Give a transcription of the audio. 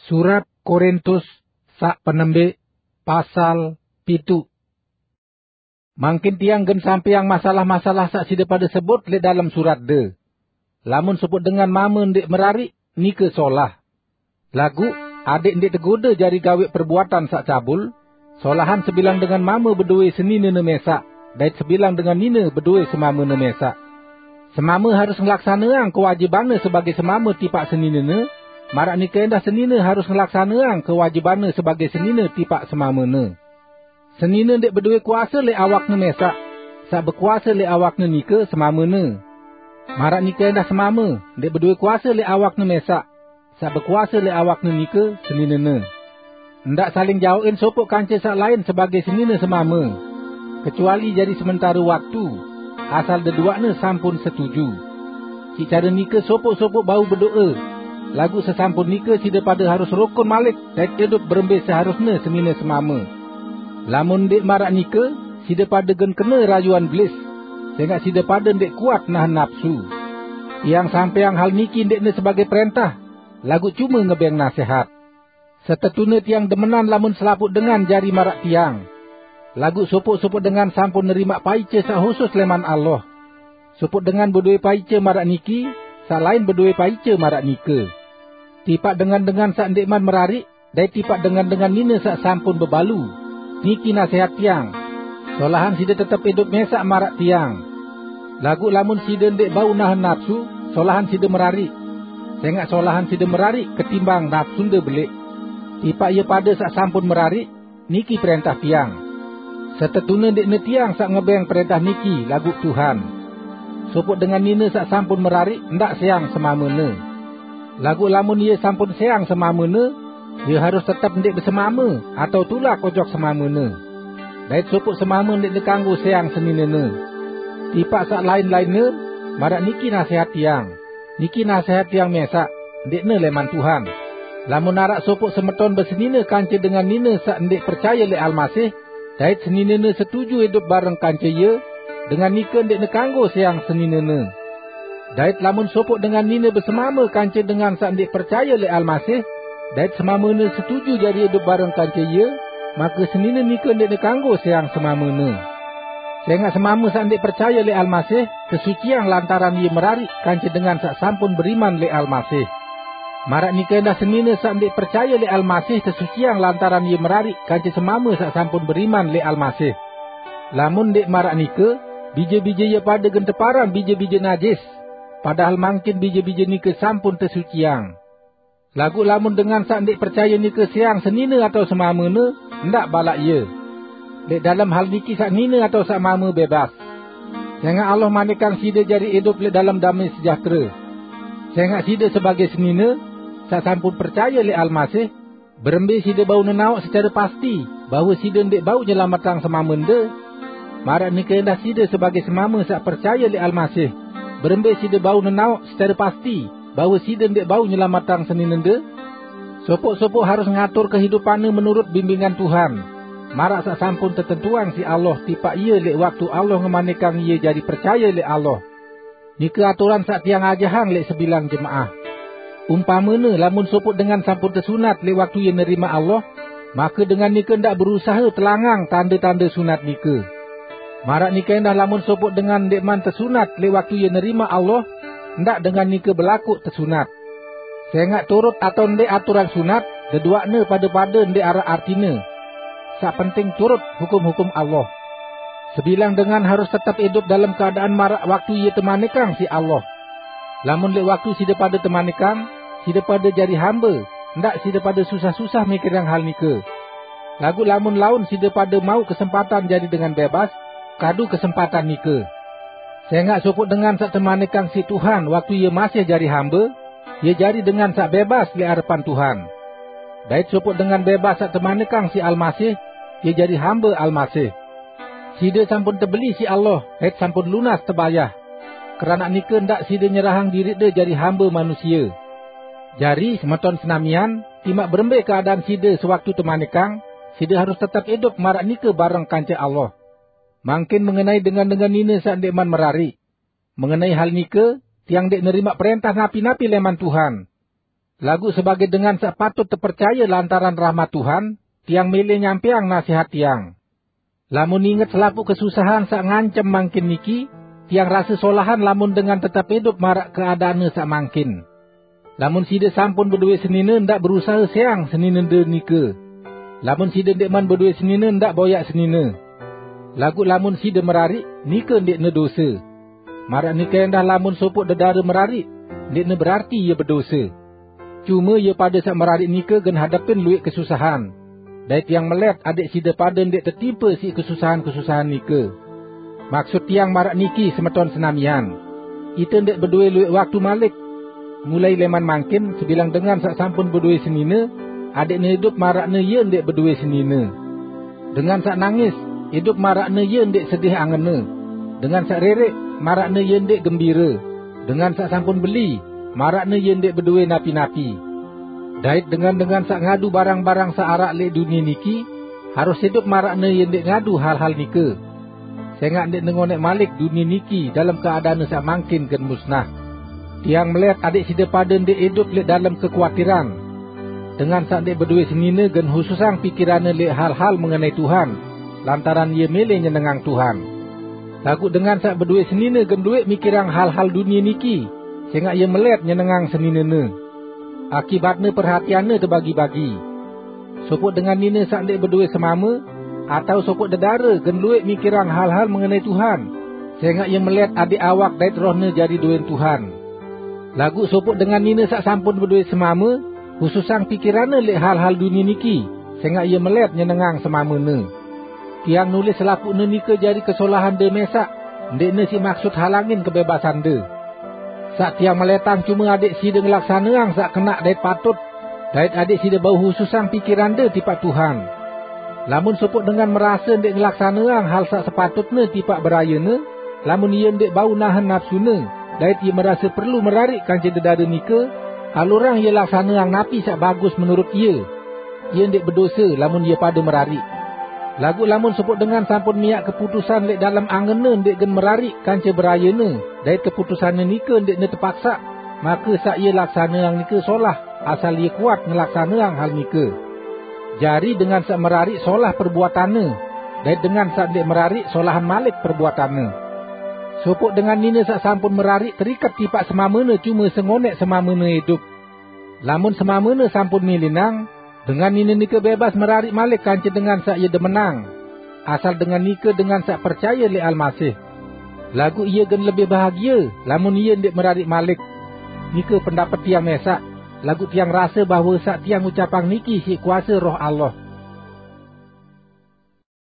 Surat Korintus sak penembik pasal 7. Mangkin tiang gen sampai yang masalah-masalah sak sida pada sebut le dalam surat de. Lamun sebut dengan mama ndik merari, ni ke solah. Lagu, adik ndik tergoda jari gawe perbuatan sak cabul, solahan sebilang dengan mama berdua senina ne mesak, dait sebilang dengan nina berdua semama ne mesak. Semama harus ngelaksanaang kewajibannya sebagai semama tipak senina ne, marak ni kehendak senina harus ngelaksanaang kewajibannya sebagai senina tipak semama ne. Senina ndik berdua kuasa le awak ne mesak, sak berkuasa le awak ne nika semama ne. Marak ni kehendak semama, ndik berdua kuasa le awak ne mesak, sak berkuasa le awak ne nika senina ne. Ndak saling jauhin sopok kanca sak lain sebagai senina semama, kecuali jadi sementara waktu, asal deduakne sampun setuju. Si cara nika sopok-sopok bau berdoa, lagu sesampun nika sida pada harus rukun malik dan hidup berembes seharusnya senina semama. Lamun ndik marak nika, sida pada gen kena rayuan iblis, sehingga sida pada ndik kuat nahan nafsu. Yang sampai yang hal niki ndik ne sebagai perintah, lagu cuma ngebeng nasihat. Setetune tiang demenan lamun selaput dengan jari marak tiang. Lagu supuk-supuk dengan sampun nerima paice sak khusus leman Allah. Supuk dengan berdua paice marak niki, sak lain berdua paice marak nika. Tipak dengan sak ndikman merarik, dan tipak dengan nina sak sampun bebalu. Niki nasihat tiang. Solahan sida tetap hidup mesak marak tiang. Lagu lamun sida ndik bau nahan nafsu, solahan sida merarik. Sehingga solahan sida merarik ketimbang nafsu nda belik. Tipak ia pada sak sampun merarik, niki perintah tiang. Setetune ndik ne tiang sak ngebeng perintah niki lagu Tuhan. Suput dengan nina sak sampun merarik, ndak seang semama ne. Lagu lamun ia sampun seang semama ne, dia harus tetap ndik bersemama atau tulak ojok semama ne. Dait suput semama ndik nekanggu seang senina ne. Tipak sak lain-lain ne, marak niki nasihat tiang. Niki nasihat tiang mesak, ndik ne leman Tuhan. Lamun narak suput semeton bersenina kanca dengan nina sak ndik percaya le Almasih, dait senina ne setuju hidup bareng kanca ye, dengan nika ndik nekanggu seang senina ne. Dait lamun suput dengan nina bersemama kanca dengan sak ndik percaya le Almasih, dait semama ne setuju jadi hidup bareng kanca ye, maka senina nika ndik nekanggu seang semama ne. Sehingga semama sak ndik percaya le Almasih, kesucian lantaran ye merarik kanca dengan sak sampun beriman le Almasih. Marak nika dah senina sak ndik percaya le Almasih kesucian lantaran ye merarik kanca semama sak sampun beriman le Almasih. Lamun ndik marak nika, bije-bije ye pada genteparan bije-bije najis, padahal mangkin bije-bije nika sampun tersuciang. Lagu lamun dengan sak ndik percaya nika siang senina atau semama ne, ndak balak ye. Dek dalam hal niki sak nina atau sak mama bebas. Sehingga Allah manikang sida jadi hidup le dalam damai sejahtera. Sehingga sida sebagai senina, sak sampun percaya le Almasih, berembe sida bau nenawak secara pasti bahawa sida ndik bau nyelamatang semama nda. Marak nika hendah sida sebagai semama sak percaya le Almasih, berembe sida bau nenawak secara pasti bahawa sida ndik bau nyelamatang senina nda. Sopok-sopok harus ngatur kehidupannya menurut bimbingan Tuhan. Marak sak sampun tertentuan si Allah tipak ia lek waktu Allah ngemanikang ia jadi percaya lek Allah. Nika aturan sak tiang ajahang lek sebilang jemaah. Umpamane lamun sopok dengan sampun tersunat lek waktu ia nerima Allah, maka dengan nika ndak berusaha telangang tanda-tanda sunat nika. Marak nika endah lamun sopok dengan ndekman tersunat lek waktu ia nerima Allah, ndak dengan nika berlaku tersunat. Sehingga turut atau ndek aturan sunat, deduakne pada-pada ndek arah artine. Sak penting turut hukum-hukum Allah. Sebilang dengan harus tetap hidup dalam keadaan marak waktu ia temanikang si Allah. Lamun lek waktu sida pada temanikang, sida pada jadi hamba, ndak sida pada susah-susah mikir yang hal nika. Lagu lamun laun sida pada mau kesempatan jadi dengan bebas, kadu kesempatan nika. Sehingga suput dengan sak temanikang si Tuhan waktu ia masih jadi hamba, ia jadi dengan sak bebas le harapan Tuhan. Dait suput dengan bebas sak temanikang si Almasih, ia jadi hamba Almasih. Sida sampun terbeli si Allah, dait sampun lunas terbayah. Kerana nika ndak sida nyerahang diri de jadi hamba manusia. Jari semeton senamian, timak berembe keadaan sida sewaktu temanikang, sida harus tetap hidup marak nika bareng kanca Allah. Mangkin mengenai dengan nina sak ndekman merari. Mengenai hal nika, tiang dek nerima perintah napi-napi leman Tuhan. Lagu sebagai dengan sak patut terpercaya lantaran rahmat Tuhan, tiang milih nyampiang nasihat tiang. Lamun ingat selapu kesusahan sak ngancem mangkin niki, tiang rasa solahan lamun dengan tetap hidup marak keadaan sak mangkin. Lamun sida sampun berdua senina ndak berusaha siang senina de nika. Lamun sida ndek man berdua senina ndak boyak senina. Lagu lamun sida merarik, nika ndek ne dosa. Marak nika endah lamun sopuk dedara merarik, ndek ne berarti ia berdosa. Cuma ia pada sak merarik nika gen hadapin luik kesusahan. Dai tiang melet adik sida pada ndek tertimpa si kesusahan-kesusahan nika. Maksud tiang marak niki semeton senamian. Ita ndek berdua luik waktu malik. Mulai leman mangkin sebilang dengan sak sampun berdua senina, adik ne hidup marak ne ye ndek berdua senina. Dengan sak nangis, hidup marak ne ye ndek sedih angene. Dengan sak rerek, marak ne ye ndek gembira. Dengan sak sampun beli, marak ne ye ndek berdua napi-napi. Dait dengan sak ngadu barang-barang searak le dunia niki, harus hidup marak ne ye ndek ngadu hal-hal nika. Sengak ndek nengonek malik dunia niki dalam keadaan sak mangkin gen musnah. Tiang melihat adik sida pada ndek hidup le dalam kekhawatiran. Dengan sak ndek berdua senina gen khususang pikirannya le hal-hal mengenai Tuhan, lantaran ia milih nyenengang Tuhan. Lagu dengan sak berdua senina gen duit mikirang hal-hal dunia niki, sengak ia melihat nyenengang senina ne. Akibatnya perhatiannya terbagi-bagi. Sopuk dengan nina sak ndek berdua semama, atau sopuk dedara gen duit mikirang hal-hal mengenai Tuhan, sehingga ia melihat adik awak dait rohnya jadi duit Tuhan. Lagu sopuk dengan nina sak sampun berdua semama, khususang pikirannya lek hal-hal dunia niki, sehingga ia melihat nyenengang semamanya. Tiang nulis selapuknya nika jadi kesolahan de mesak, ndek ne si maksud halangin kebebasan de. Sak tiang meletang cuma adik sida ngelaksanaan sak kena dait patut, dait adik sida bau khususang pikiran de tipak Tuhan. Lamun sopuk dengan merasa ndek ngelaksanaan hal sak sepatutnya tipak berayana, lamun ia ndek bau nahan nafsuna, dait ia merasa perlu merarik kanca dedara nika, alurang ia laksanaan napi sak bagus menurut ia. Ia ndek berdosa lamun ia pada merarik. Lagu lamun sopuk dengan sampun miak keputusan lek dalam angena ndek gen merarik kanca berayana, dait keputusannya nika ndek ne terpaksa, maka sak ia laksanaan nika solah asal ia kuat ngelaksanaan hal nika. Jari dengan sak merarik solah perbuatannya, dait dengan sak ndek merarik solahan malik perbuatannya. Sopuk dengan nina sak sampun merarik terikat tipak semamana cuma sengonek semamana hidup. Lamun semamana sampun milinang, dengan nina nika bebas merarik malik kanca dengan sak ia demenang. Asal dengan nika dengan sak percaya le Almasih. Lagu ia gen lebih bahagia lamun ia ndek merarik malik. Nika pendapat tiang mesak. Lagu tiang rasa bahawa sak tiang ucapang niki si kuasa roh Allah.